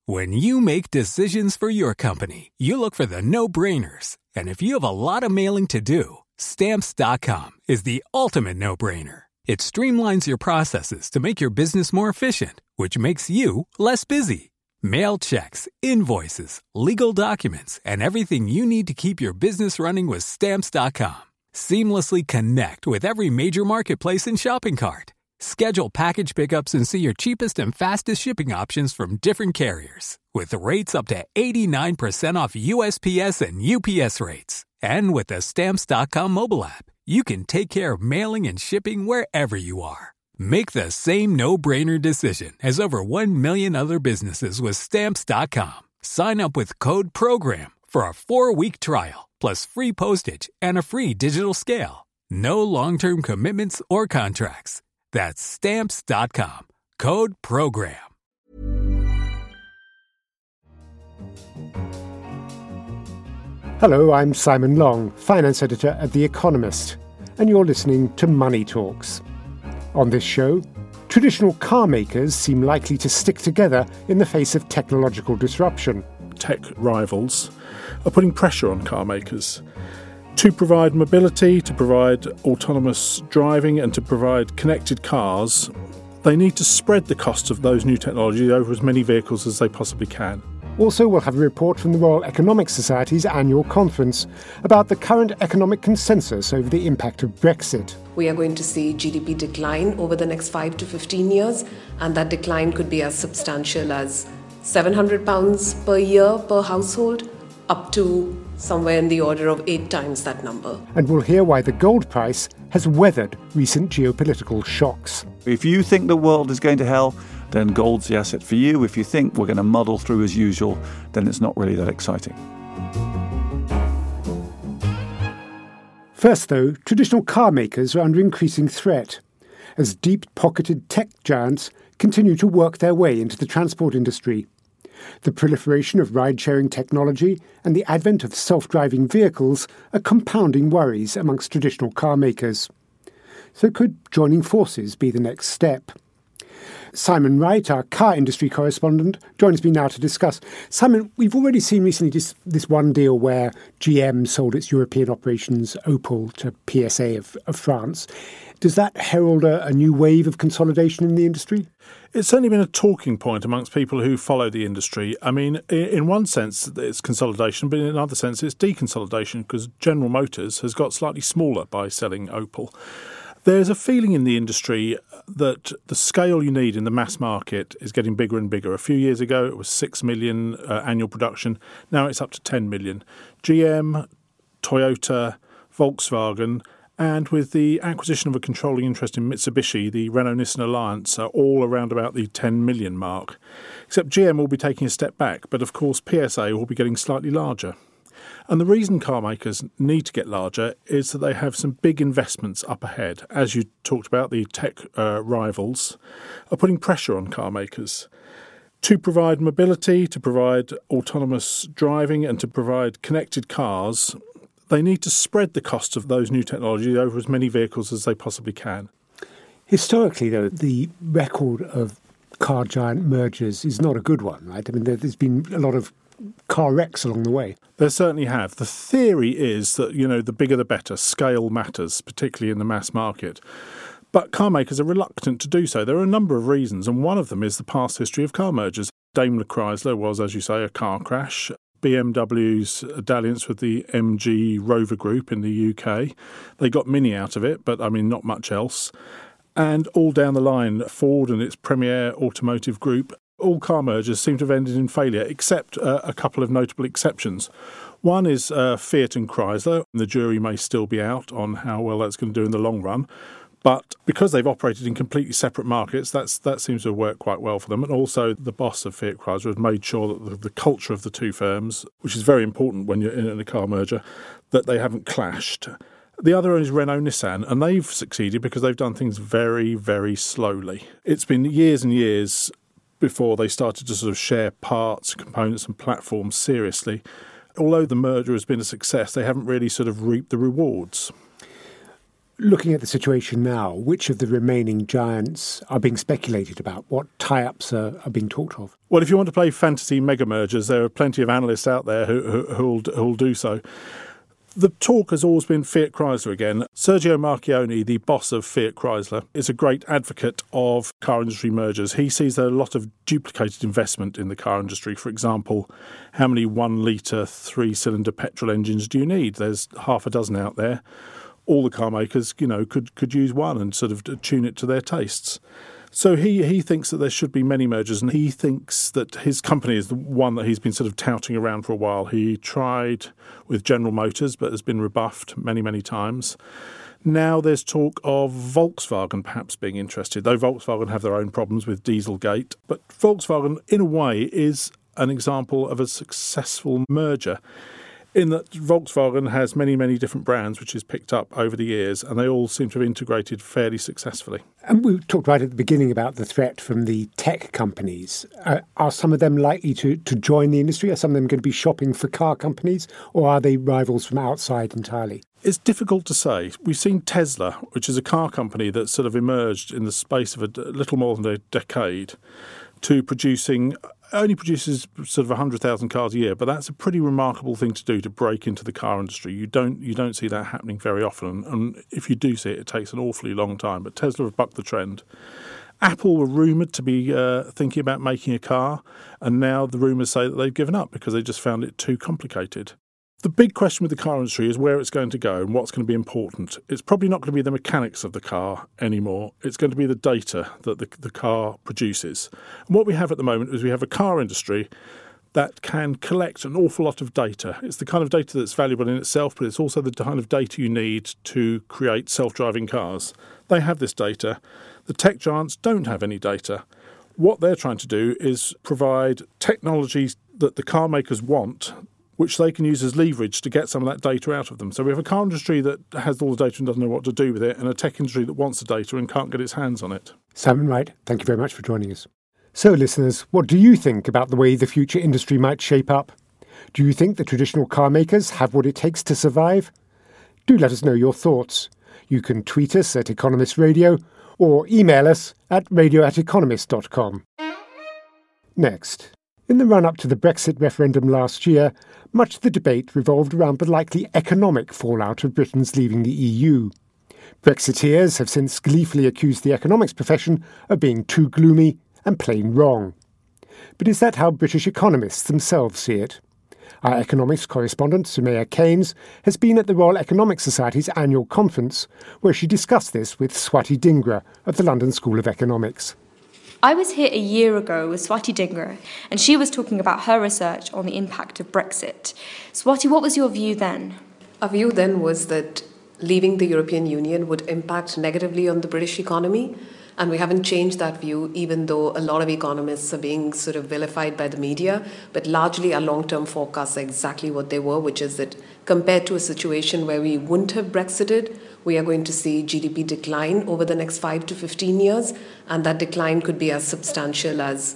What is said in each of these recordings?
When you make decisions for your company, you look for the no-brainers. And if you have a lot of mailing to do, Stamps.com is the ultimate no-brainer. It streamlines your processes to make your business more efficient, which makes you less busy. Mail checks, invoices, legal documents, and everything you need to keep your business running with Stamps.com. Seamlessly connect with every major marketplace and shopping cart. Schedule package pickups and see your cheapest and fastest shipping options from different carriers. With rates up to 89% off USPS and UPS rates. And with the Stamps.com mobile app, you can take care of mailing and shipping wherever you are. Make the same no-brainer decision as over 1 million other businesses with Stamps.com. Sign up with code PROGRAM for a 4-week trial, plus free postage and a free digital scale. No long-term commitments or contracts. That's Stamps.com. Code PROGRAM. Hello, I'm Simon Long, finance editor at The Economist, and you're listening to Money Talks. On this show, traditional car makers seem likely to stick together in the face of technological disruption. Tech rivals are putting pressure on car makers to provide mobility, to provide autonomous driving and to provide connected cars. They need to spread the cost of those new technologies over as many vehicles as they possibly can. Also, we'll have a report from the Royal Economic Society's annual conference about the current economic consensus over the impact of Brexit. We are going to see GDP decline over the next 5 to 15 years, and that decline could be as substantial as £700 per year per household, up to somewhere in the order of 8 times that number. And we'll hear why the gold price has weathered recent geopolitical shocks. If you think the world is going to hell, then gold's the asset for you. If you think we're going to muddle through as usual, then it's not really that exciting. First, though, traditional car makers are under increasing threat as deep-pocketed tech giants continue to work their way into the transport industry. The proliferation of ride-sharing technology and the advent of self-driving vehicles are compounding worries amongst traditional car makers. So could joining forces be the next step? Simon Wright, our car industry correspondent, joins me now to discuss. Simon, we've already seen recently this one deal where GM sold its European operations, Opel, to PSA of France. Does that herald a new wave of consolidation in the industry? It's certainly been a talking point amongst people who follow the industry. I mean, in one sense, it's consolidation, but in another sense, it's deconsolidation because General Motors has got slightly smaller by selling Opel. There's a feeling in the industry that the scale you need in the mass market is getting bigger and bigger. A few years ago, it was 6 million annual production. Now it's up to 10 million. GM, Toyota, Volkswagen, and with the acquisition of a controlling interest in Mitsubishi, the Renault-Nissan alliance are all around about the 10 million mark. Except GM will be taking a step back, but of course PSA will be getting slightly larger. And the reason car makers need to get larger is that they have some big investments up ahead. As you talked about, the tech rivals are putting pressure on car makers to provide mobility, to provide autonomous driving and to provide connected cars. They need to spread the cost of those new technologies over as many vehicles as they possibly can. Historically, though, the record of car giant mergers is not a good one, right? I mean, there's been a lot of car wrecks along the way. They certainly have. The theory is that, the bigger the better. Scale matters, particularly in the mass market. But car makers are reluctant to do so. There are a number of reasons, and one of them is the past history of car mergers. Daimler Chrysler was, as you say, a car crash. BMW's dalliance with the MG Rover Group in the UK. They got Mini out of it, but, not much else. And all down the line, Ford and its Premier Automotive Group, all car mergers seem to have ended in failure, except a couple of notable exceptions. One is Fiat and Chrysler. The jury may still be out on how well that's going to do in the long run. But because they've operated in completely separate markets, that seems to have worked quite well for them. And also the boss of Fiat Chrysler has made sure that the culture of the two firms, which is very important when you're in a car merger, that they haven't clashed. The other is Renault-Nissan, and they've succeeded because they've done things very, very slowly. It's been years and years before they started to sort of share parts, components and platforms seriously. Although the merger has been a success, they haven't really sort of reaped the rewards. Looking at the situation now, which of the remaining giants are being speculated about? What tie-ups are being talked of? Well, if you want to play fantasy mega mergers, there are plenty of analysts out there who'll do so. The talk has always been Fiat Chrysler again. Sergio Marchionne, the boss of Fiat Chrysler, is a great advocate of car industry mergers. He sees there a lot of duplicated investment in the car industry. For example, how many 1-litre 3-cylinder petrol engines do you need? There's half a dozen out there. All the car makers, could use one and sort of tune it to their tastes. So he thinks that there should be many mergers, and he thinks that his company is the one that he's been sort of touting around for a while. He tried with General Motors, but has been rebuffed many, many times. Now there's talk of Volkswagen perhaps being interested, though Volkswagen have their own problems with Dieselgate. But Volkswagen, in a way, is an example of a successful merger, in that Volkswagen has many, many different brands which is picked up over the years, and they all seem to have integrated fairly successfully. And we talked right at the beginning about the threat from the tech companies. Are some of them likely to join the industry? Are some of them going to be shopping for car companies, or are they rivals from outside entirely? It's difficult to say. We've seen Tesla, which is a car company that sort of emerged in the space of a little more than a decade, to only produces sort of 100,000 cars a year, but that's a pretty remarkable thing to do, to break into the car industry. You don't see that happening very often, and if you do see it, it takes an awfully long time. But Tesla have bucked the trend. Apple were rumoured to be thinking about making a car, and now the rumours say that they've given up because they just found it too complicated. The big question with the car industry is where it's going to go and what's going to be important. It's probably not going to be the mechanics of the car anymore. It's going to be the data that the car produces. And what we have at the moment is we have a car industry that can collect an awful lot of data. It's the kind of data that's valuable in itself, but it's also the kind of data you need to create self-driving cars. They have this data. The tech giants don't have any data. What they're trying to do is provide technologies that the car makers want, which they can use as leverage to get some of that data out of them. So we have a car industry that has all the data and doesn't know what to do with it, and a tech industry that wants the data and can't get its hands on it. Simon Wright, thank you very much for joining us. So, listeners, what do you think about the way the future industry might shape up? Do you think the traditional car makers have what it takes to survive? Do let us know your thoughts. You can tweet us at Economist Radio or email us at radio@economist.com. Next. In the run-up to the Brexit referendum last year, much of the debate revolved around the likely economic fallout of Britain's leaving the EU. Brexiteers have since gleefully accused the economics profession of being too gloomy and plain wrong. But is that how British economists themselves see it? Our economics correspondent, Soumaya Keynes, has been at the Royal Economic Society's annual conference, where she discussed this with Swati Dhingra of the London School of Economics. I was here a year ago with Swati Dhingra, and she was talking about her research on the impact of Brexit. Swati, what was your view then? Our view then was that leaving the European Union would impact negatively on the British economy, and we haven't changed that view, even though a lot of economists are being sort of vilified by the media. But largely our long-term forecasts are exactly what they were, which is that compared to a situation where we wouldn't have Brexited, we are going to see GDP decline over the next 5 to 15 years, and that decline could be as substantial as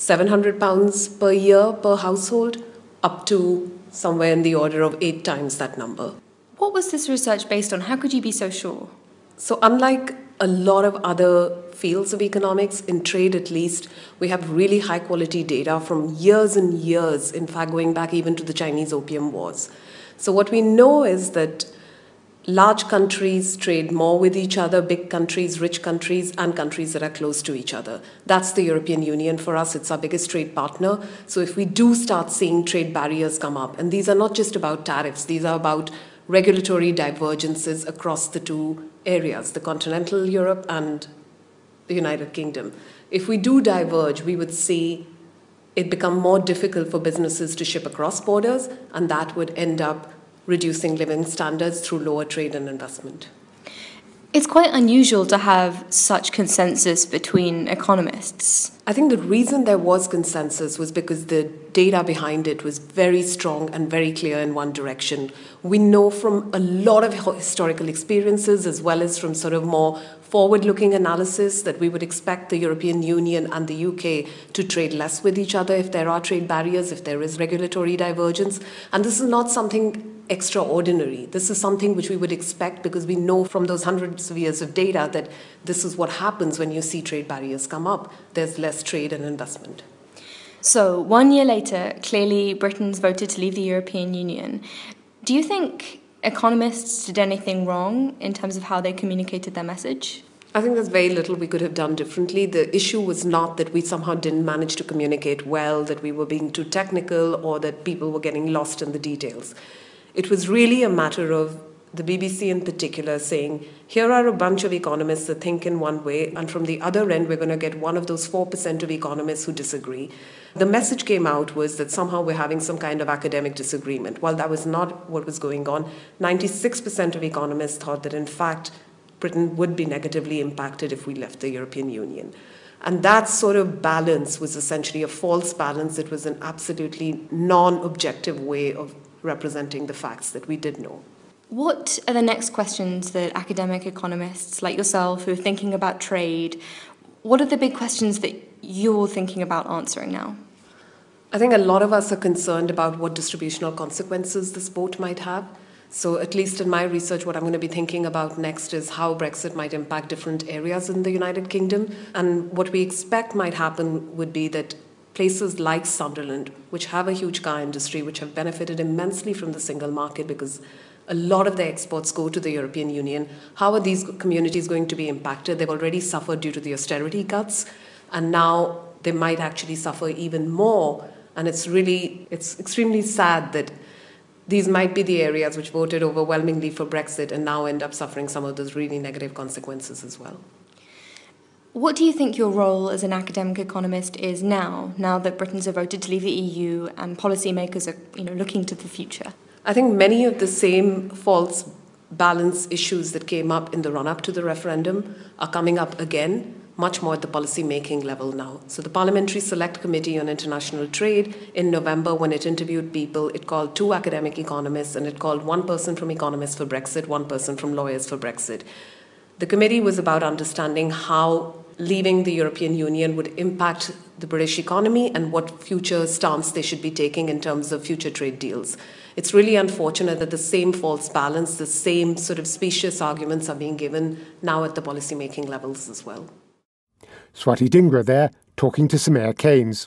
£700 per year per household, up to somewhere in the order of 8 times that number. What was this research based on? How could you be so sure? So unlike a lot of other fields of economics, in trade at least, we have really high quality data from years and years, in fact going back even to the Chinese Opium Wars. So what we know is that large countries trade more with each other, big countries, rich countries, and countries that are close to each other. That's the European Union for us. It's our biggest trade partner. So if we do start seeing trade barriers come up, and these are not just about tariffs, these are about regulatory divergences across the two areas, the continental Europe and the United Kingdom. If we do diverge, we would see it become more difficult for businesses to ship across borders, and that would end up reducing living standards through lower trade and investment. It's quite unusual to have such consensus between economists. I think the reason there was consensus was because the data behind it was very strong and very clear in one direction. We know from a lot of historical experiences, as well as from sort of more forward-looking analysis, that we would expect the European Union and the UK to trade less with each other if there are trade barriers, if there is regulatory divergence. And this is not something extraordinary. This is something which we would expect because we know from those hundreds of years of data that this is what happens when you see trade barriers come up. There's less trade and investment. So 1 year later, clearly Britain's voted to leave the European Union. Do you think economists did anything wrong in terms of how they communicated their message? I think there's very little we could have done differently. The issue was not that we somehow didn't manage to communicate well, that we were being too technical, or that people were getting lost in the details. It was really a matter of the BBC in particular saying, here are a bunch of economists that think in one way, and from the other end, we're going to get one of those 4% of economists who disagree. The message came out was that somehow we're having some kind of academic disagreement. While that was not what was going on, 96% of economists thought that, in fact, Britain would be negatively impacted if we left the European Union. And that sort of balance was essentially a false balance. It was an absolutely non-objective way of representing the facts that we did know. What are the next questions that academic economists like yourself who are thinking about trade, what are the big questions that you're thinking about answering now? I think a lot of us are concerned about what distributional consequences this vote might have. So at least in my research, what I'm going to be thinking about next is how Brexit might impact different areas in the United Kingdom. And what we expect might happen would be that places like Sunderland, which have a huge car industry, which have benefited immensely from the single market because a lot of their exports go to the European Union, how are these communities going to be impacted? They've already suffered due to the austerity cuts, and now they might actually suffer even more. And it's extremely sad that these might be the areas which voted overwhelmingly for Brexit and now end up suffering some of those really negative consequences as well. What do you think your role as an academic economist is now that Britons have voted to leave the EU and policymakers are looking to the future? I think many of the same false balance issues that came up in the run-up to the referendum are coming up again, much more at the policy-making level now. So the Parliamentary Select Committee on International Trade, in November, when it interviewed people, it called 2 academic economists and it called 1 person from Economists for Brexit, 1 person from Lawyers for Brexit. The committee was about understanding how leaving the European Union would impact the British economy and what future stance they should be taking in terms of future trade deals. It's really unfortunate that the same false balance, the same sort of specious arguments are being given now at the policy-making levels as well. Swati Dhingra there, talking to Samir Keynes.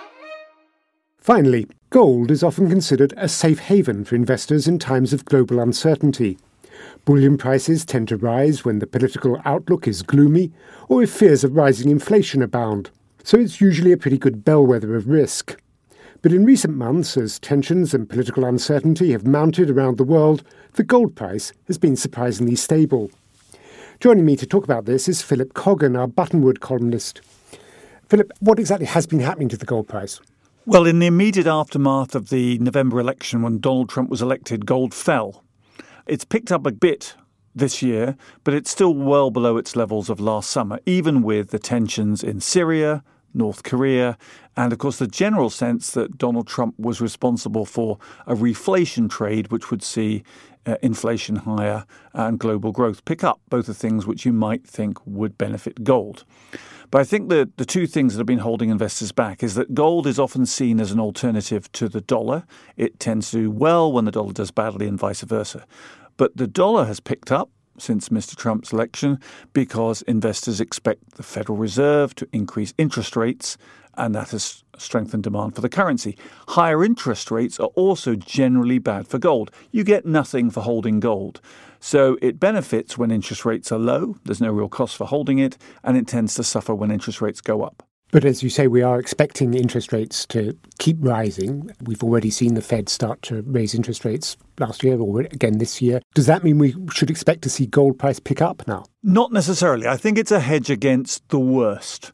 Finally, gold is often considered a safe haven for investors in times of global uncertainty. Bullion prices tend to rise when the political outlook is gloomy or if fears of rising inflation abound, so it's usually a pretty good bellwether of risk. But in recent months, as tensions and political uncertainty have mounted around the world, the gold price has been surprisingly stable. Joining me to talk about this is Philip Coggan, our Buttonwood columnist. Philip, what exactly has been happening to the gold price? Well, in the immediate aftermath of the November election, when Donald Trump was elected, gold fell. It's picked up a bit this year, but it's still well below its levels of last summer, even with the tensions in Syria, North Korea, and of course the general sense that Donald Trump was responsible for a reflation trade which would see inflation higher and global growth pick up, both are things which you might think would benefit gold. But I think the 2 things that have been holding investors back is that gold is often seen as an alternative to the dollar. It tends to do well when the dollar does badly and vice versa. But the dollar has picked up since Mr. Trump's election because investors expect the Federal Reserve to increase interest rates, and that has strengthened demand for the currency. Higher interest rates are also generally bad for gold. You get nothing for holding gold. So it benefits when interest rates are low, there's no real cost for holding it, and it tends to suffer when interest rates go up. But as you say, we are expecting interest rates to keep rising. We've already seen the Fed start to raise interest rates last year or again this year. Does that mean we should expect to see gold price pick up now? Not necessarily. I think it's a hedge against the worst.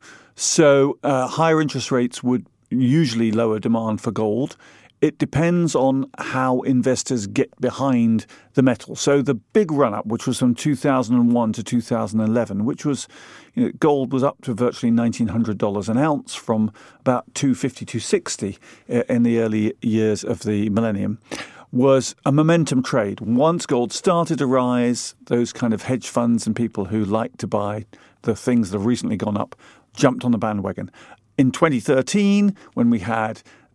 So higher interest rates would usually lower demand for gold. It depends on how investors get behind the metal. So the big run-up, which was from 2001 to 2011, which was, gold was up to virtually $1,900 an ounce from about $250, $260 in the early years of the millennium, was a momentum trade. Once gold started to rise, those kind of hedge funds and people who like to buy the things that have recently gone up jumped on the bandwagon. In 2013, when we had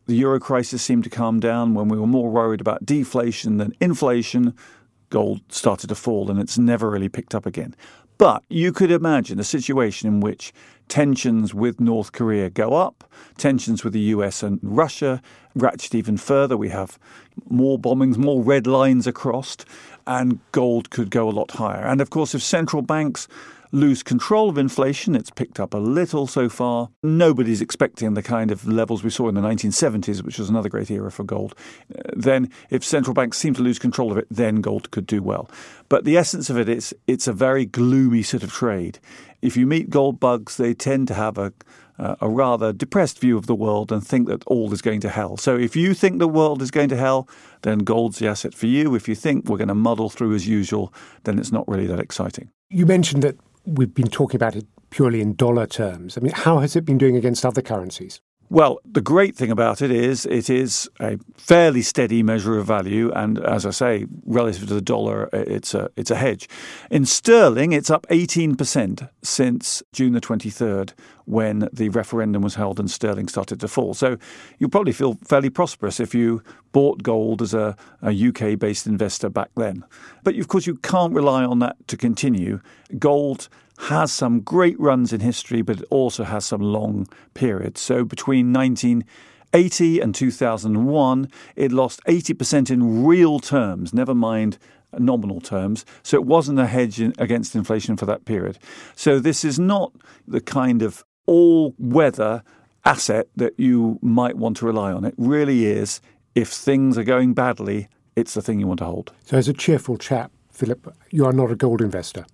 the euro crisis seemed to calm down, when we were more worried about deflation than inflation, gold started to fall and it's never really picked up again. But you could imagine a situation in which tensions with North Korea go up, tensions with the US and Russia ratchet even further. We have more bombings, more red lines are crossed, and gold could go a lot higher. And of course, if central banks lose control of inflation, it's picked up a little so far. Nobody's expecting the kind of levels we saw in the 1970s, which was another great era for gold. Then if central banks seem to lose control of it, then gold could do well. But the essence of it is it's a very gloomy sort of trade. If you meet gold bugs, they tend to have a rather depressed view of the world and think that all is going to hell. So if you think the world is going to hell, then gold's the asset for you. If you think we're going to muddle through as usual, then it's not really that exciting. You mentioned that we've been talking about it purely in dollar terms. I mean, how has it been doing against other currencies? Well, the great thing about it is a fairly steady measure of value. And as I say, relative to the dollar, it's a hedge. In sterling, it's up 18% since June the 23rd, when the referendum was held and sterling started to fall. So you'll probably feel fairly prosperous if you bought gold as a UK-based investor back then. But of course, you can't rely on that to continue. Gold has some great runs in history, but it also has some long periods. So between 1980 and 2001, it lost 80% in real terms, never mind nominal terms. So it wasn't a hedge against inflation for that period. So this is not the kind of all-weather asset that you might want to rely on. It really is, if things are going badly, it's the thing you want to hold. So as a cheerful chap, Philip, you are not a gold investor.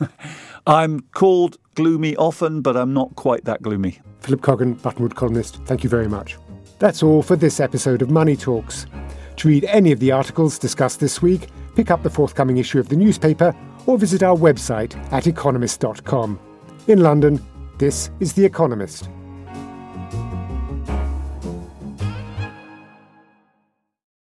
I'm called gloomy often, but I'm not quite that gloomy. Philip Coggan, Buttonwood columnist, thank you very much. That's all for this episode of Money Talks. To read any of the articles discussed this week, pick up the forthcoming issue of the newspaper or visit our website at economist.com. In London, this is The Economist.